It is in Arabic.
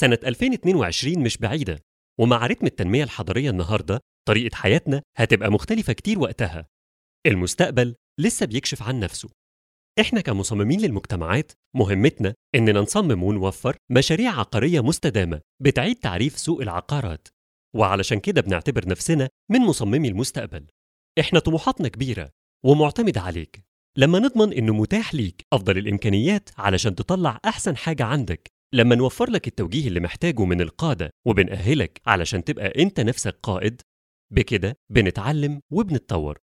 سنة 2022 مش بعيدة، ومع رتم التنمية الحضرية النهاردة طريقة حياتنا هتبقى مختلفة كتير وقتها. المستقبل لسه بيكشف عن نفسه. إحنا كمصممين للمجتمعات مهمتنا إننا نصمم ونوفر مشاريع عقارية مستدامة بتعيد تعريف سوق العقارات، وعلشان كده بنعتبر نفسنا من مصممي المستقبل. إحنا طموحاتنا كبيرة ومعتمدة عليك، لما نضمن إنه متاح ليك أفضل الإمكانيات علشان تطلع أحسن حاجة عندك، لما نوفر لك التوجيه اللي محتاجه من القادة وبنأهلك علشان تبقى أنت نفسك قائد. بكده بنتعلم وبنتطور.